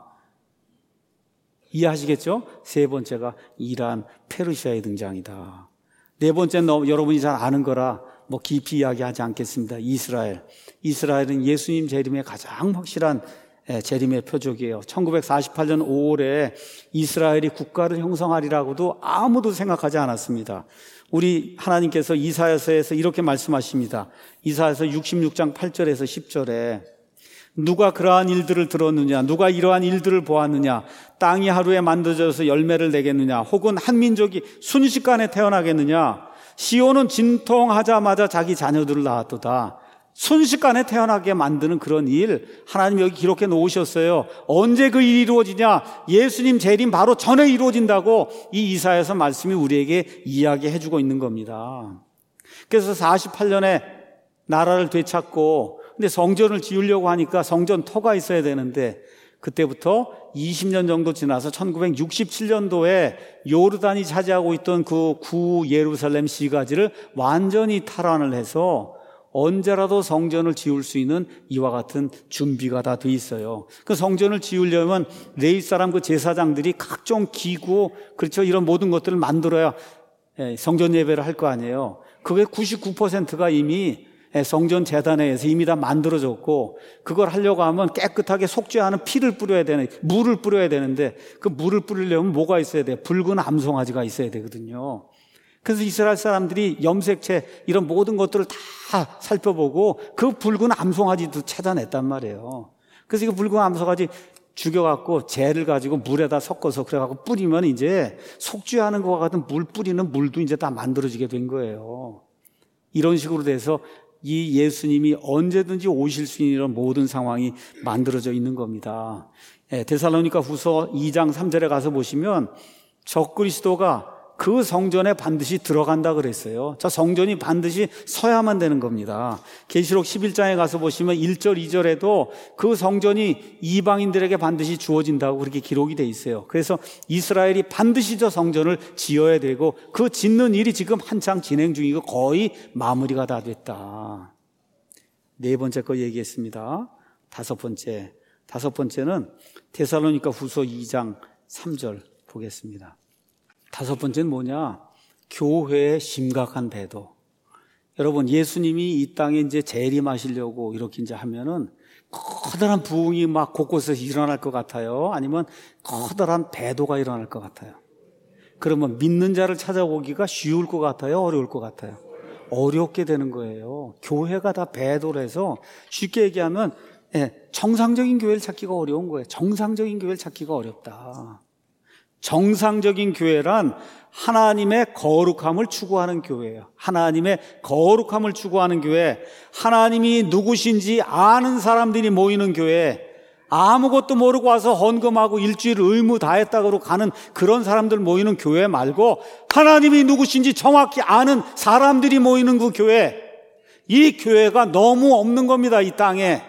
Speaker 1: 이해하시겠죠? 세 번째가 이란, 페르시아의 등장이다. 네 번째는 여러분이 잘 아는 거라 뭐 깊이 이야기하지 않겠습니다. 이스라엘. 이스라엘은 예수님 재림의 가장 확실한 재림의 표적이에요. 천구백사십팔 년 오월에 이스라엘이 국가를 형성하리라고도 아무도 생각하지 않았습니다. 우리 하나님께서 이사야서에서 이렇게 말씀하십니다. 이사야서 육십육 장 팔 절에서 십 절에 누가 그러한 일들을 들었느냐, 누가 이러한 일들을 보았느냐, 땅이 하루에 만들어져서 열매를 내겠느냐, 혹은 한 민족이 순식간에 태어나겠느냐, 시온은 진통하자마자 자기 자녀들을 낳았도다. 순식간에 태어나게 만드는 그런 일 하나님 여기 기록해 놓으셨어요. 언제 그 일이 이루어지냐? 예수님 재림 바로 전에 이루어진다고 이 이사야서 말씀이 우리에게 이야기해 주고 있는 겁니다. 그래서 사십팔 년에 나라를 되찾고 근데 성전을 지으려고 하니까 성전 터가 있어야 되는데 그때부터 이십 년 정도 지나서 천구백육십칠 년도에 요르단이 차지하고 있던 그 구 예루살렘 시가지를 완전히 탈환을 해서 언제라도 성전을 지을 수 있는 이와 같은 준비가 다 돼 있어요. 그 성전을 지으려면 레위 사람 그 제사장들이 각종 기구, 그렇죠, 이런 모든 것들을 만들어야 성전 예배를 할 거 아니에요. 그게 구십구 퍼센트가 이미 성전 재단에서 이미 다 만들어졌고, 그걸 하려고 하면 깨끗하게 속죄하는 피를 뿌려야 되는, 물을 뿌려야 되는데 그 물을 뿌리려면 뭐가 있어야 돼요? 붉은 암송아지가 있어야 되거든요. 그래서 이스라엘 사람들이 염색체 이런 모든 것들을 다 살펴보고 그 붉은 암송아지도 찾아냈단 말이에요. 그래서 이 붉은 암송아지 죽여갖고 재를 가지고 물에다 섞어서 그래갖고 뿌리면 이제 속죄하는 것과 같은 물 뿌리는 물도 이제 다 만들어지게 된 거예요. 이런 식으로 돼서 이 예수님이 언제든지 오실 수 있는 이런 모든 상황이 만들어져 있는 겁니다. 예, 데살로니가 후서 이 장 삼 절에 가서 보시면 적그리스도가 그 성전에 반드시 들어간다 그랬어요. 자, 성전이 반드시 서야만 되는 겁니다. 계시록 십일 장에 가서 보시면 일 절, 이 절에도 그 성전이 이방인들에게 반드시 주어진다고 그렇게 기록이 돼 있어요. 그래서 이스라엘이 반드시 저 성전을 지어야 되고 그 짓는 일이 지금 한창 진행 중이고 거의 마무리가 다 됐다. 네 번째 거 얘기했습니다. 다섯 번째. 다섯 번째는 데살로니가 후서 이 장 삼 절 보겠습니다. 다섯 번째는 뭐냐? 교회의 심각한 배도. 여러분, 예수님이 이 땅에 이제 재림하시려고 이렇게 이제 하면은 커다란 부흥이 막 곳곳에서 일어날 것 같아요. 아니면 커다란 배도가 일어날 것 같아요. 그러면 믿는 자를 찾아오기가 쉬울 것 같아요? 어려울 것 같아요? 어렵게 되는 거예요. 교회가 다 배도를 해서 쉽게 얘기하면 정상적인 교회를 찾기가 어려운 거예요. 정상적인 교회를 찾기가 어렵다. 정상적인 교회란 하나님의 거룩함을 추구하는 교회예요. 하나님의 거룩함을 추구하는 교회, 하나님이 누구신지 아는 사람들이 모이는 교회, 아무것도 모르고 와서 헌금하고 일주일 의무 다했다고 가는 그런 사람들 모이는 교회 말고 하나님이 누구신지 정확히 아는 사람들이 모이는 그 교회, 이 교회가 너무 없는 겁니다, 이 땅에.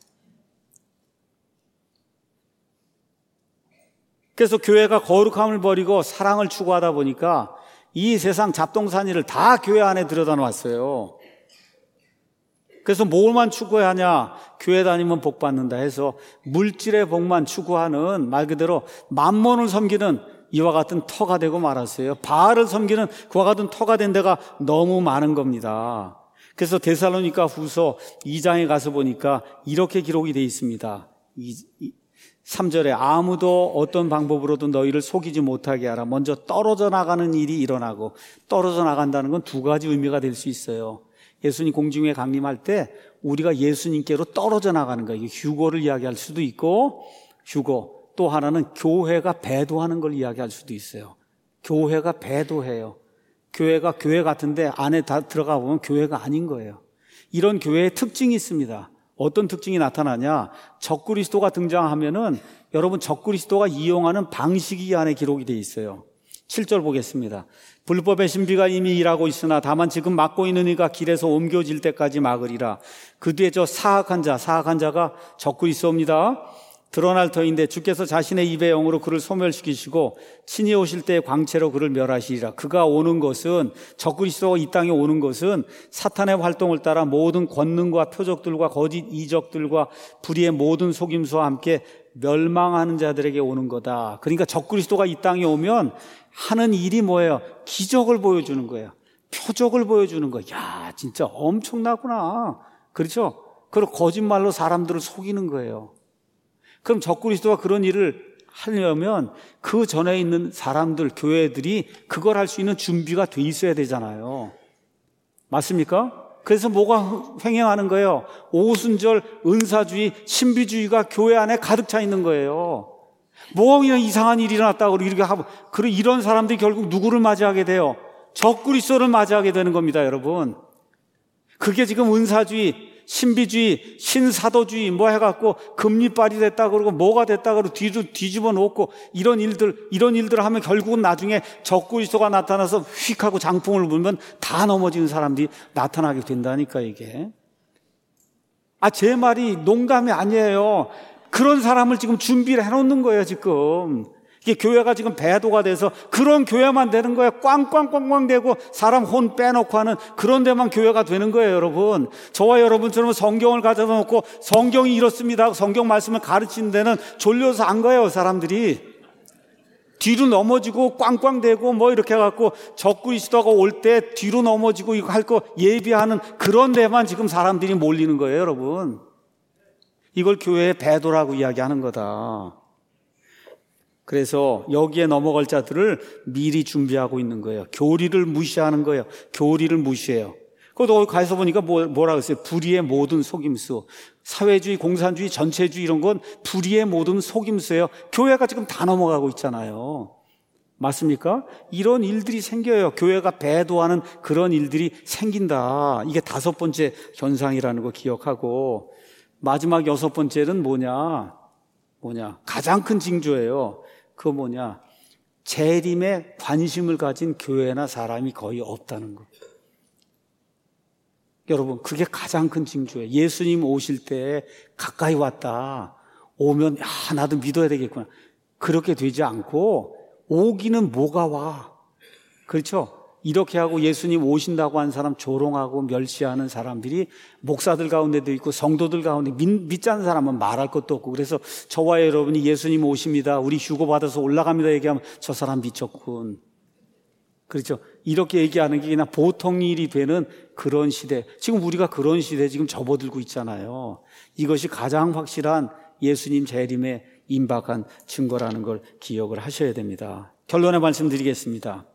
Speaker 1: 그래서 교회가 거룩함을 버리고 사랑을 추구하다 보니까 이 세상 잡동사니를 다 교회 안에 들여다 놨어요. 그래서 뭘만 추구해야 하냐? 교회 다니면 복 받는다 해서 물질의 복만 추구하는 말 그대로 만몬을 섬기는 이와 같은 터가 되고 말았어요. 바알을 섬기는 그와 같은 터가 된 데가 너무 많은 겁니다. 그래서 데살로니가 후서 이 장에 가서 보니까 이렇게 기록이 되어 있습니다. 이, 이, 삼 절에 아무도 어떤 방법으로도 너희를 속이지 못하게 하라. 먼저 떨어져 나가는 일이 일어나고, 떨어져 나간다는 건 두 가지 의미가 될 수 있어요. 예수님 공중에 강림할 때 우리가 예수님께로 떨어져 나가는 거예요. 휴거를 이야기할 수도 있고, 휴거. 또 하나는 교회가 배도하는 걸 이야기할 수도 있어요. 교회가 배도해요. 교회가 교회 같은데 안에 다 들어가 보면 교회가 아닌 거예요. 이런 교회의 특징이 있습니다. 어떤 특징이 나타나냐? 적그리스도가 등장하면은 여러분 적그리스도가 이용하는 방식이 이 안에 기록이 되어 있어요. 칠 절 보겠습니다. 불법의 신비가 이미 일하고 있으나 다만 지금 막고 있는 이가 길에서 옮겨질 때까지 막으리라. 그 뒤에 저 사악한 자, 사악한 자가 적그리스도입니다. 드러날 터인데 주께서 자신의 입의 영으로 그를 소멸시키시고 친히 오실 때의 광채로 그를 멸하시리라. 그가 오는 것은, 적그리스도가 이 땅에 오는 것은 사탄의 활동을 따라 모든 권능과 표적들과 거짓 이적들과 불의의 모든 속임수와 함께 멸망하는 자들에게 오는 거다. 그러니까 적그리스도가 이 땅에 오면 하는 일이 뭐예요? 기적을 보여주는 거예요. 표적을 보여주는 거예요. 야, 진짜 엄청나구나. 그렇죠? 그리고 거짓말로 사람들을 속이는 거예요. 그럼 적그리스도가 그런 일을 하려면 그 전에 있는 사람들, 교회들이 그걸 할 수 있는 준비가 돼 있어야 되잖아요. 맞습니까? 그래서 뭐가 횡행하는 거예요? 오순절, 은사주의, 신비주의가 교회 안에 가득 차 있는 거예요. 뭐 그냥 이상한 일이 일어났다고 이렇게 하고, 그리고 이런 사람들이 결국 누구를 맞이하게 돼요? 적그리스도를 맞이하게 되는 겁니다, 여러분. 그게 지금 은사주의, 신비주의, 신사도주의 뭐 해갖고 금리빨이 됐다 그러고 뭐가 됐다 그러고 뒤로 뒤집어 놓고 이런 일들, 이런 일들을 하면 결국은 나중에 적그리스도가 나타나서 휙 하고 장풍을 불면 다 넘어지는 사람들이 나타나게 된다니까, 이게. 아, 제 말이 농담이 아니에요. 그런 사람을 지금 준비를 해놓는 거예요, 지금. 이게 교회가 지금 배도가 돼서 그런 교회만 되는 거예요. 꽝꽝꽝꽝 되고 사람 혼 빼놓고 하는 그런 데만 교회가 되는 거예요, 여러분. 저와 여러분처럼 성경을 가져다 놓고 성경이 이렇습니다, 성경 말씀을 가르치는 데는 졸려서 안 가요, 사람들이. 뒤로 넘어지고 꽝꽝 대고 뭐 이렇게 해갖고 적그리스도가 올 때 뒤로 넘어지고 이거 할 거 예비하는 그런 데만 지금 사람들이 몰리는 거예요, 여러분. 이걸 교회의 배도라고 이야기하는 거다. 그래서 여기에 넘어갈 자들을 미리 준비하고 있는 거예요. 교리를 무시하는 거예요. 교리를 무시해요. 그것도 가서 보니까 뭐, 뭐라 그랬어요? 불의의 모든 속임수. 사회주의, 공산주의, 전체주의 이런 건 불의의 모든 속임수예요. 교회가 지금 다 넘어가고 있잖아요. 맞습니까? 이런 일들이 생겨요. 교회가 배도하는 그런 일들이 생긴다. 이게 다섯 번째 현상이라는 거 기억하고, 마지막 여섯 번째는 뭐냐? 뭐냐? 가장 큰 징조예요. 그거 뭐냐? 재림에 관심을 가진 교회나 사람이 거의 없다는 것. 여러분, 그게 가장 큰 징조예요. 예수님 오실 때 가까이 왔다. 오면 야, 나도 믿어야 되겠구나. 그렇게 되지 않고 오기는 뭐가 와. 그렇죠? 이렇게 하고 예수님 오신다고 한 사람 조롱하고 멸시하는 사람들이 목사들 가운데도 있고 성도들 가운데 믿, 믿지 않는 사람은 말할 것도 없고, 그래서 저와 여러분이 예수님 오십니다, 우리 휴거 받아서 올라갑니다 얘기하면 저 사람 미쳤군. 그렇죠? 이렇게 얘기하는 게 그냥 보통 일이 되는 그런 시대. 지금 우리가 그런 시대에 지금 접어들고 있잖아요. 이것이 가장 확실한 예수님 재림에 임박한 증거라는 걸 기억을 하셔야 됩니다. 결론의 말씀드리겠습니다.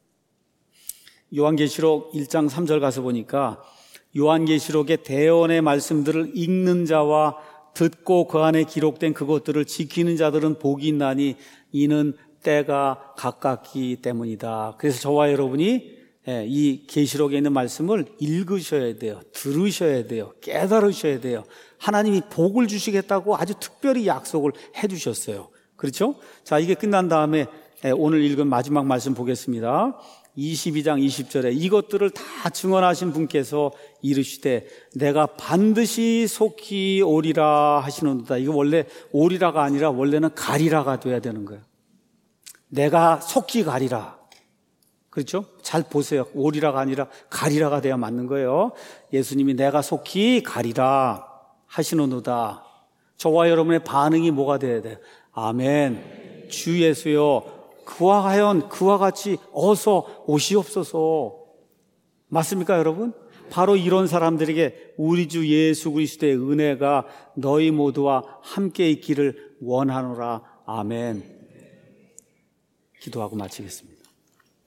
Speaker 1: 요한계시록 일 장 삼 절 가서 보니까 요한계시록의 대언의 말씀들을 읽는 자와 듣고 그 안에 기록된 그것들을 지키는 자들은 복이 있나니 이는 때가 가깝기 때문이다. 그래서 저와 여러분이 이 계시록에 있는 말씀을 읽으셔야 돼요. 들으셔야 돼요. 깨달으셔야 돼요. 하나님이 복을 주시겠다고 아주 특별히 약속을 해 주셨어요. 그렇죠? 자, 이게 끝난 다음에 오늘 읽은 마지막 말씀 보겠습니다. 이십이 장 이십 절에 이것들을 다 증언하신 분께서 이르시되 내가 반드시 속히 오리라 하시는도다. 이거 원래 오리라가 아니라 원래는 가리라가 돼야 되는 거예요. 내가 속히 가리라. 그렇죠? 잘 보세요. 오리라가 아니라 가리라가 돼야 맞는 거예요. 예수님이 내가 속히 가리라 하시는도다. 저와 여러분의 반응이 뭐가 돼야 돼요? 아멘. 주 예수여, 그와 하연 그와 같이 어서 오시옵소서. 맞습니까, 여러분? 바로 이런 사람들에게 우리 주 예수 그리스도의 은혜가 너희 모두와 함께 있기를 원하노라. 아멘. 기도하고 마치겠습니다.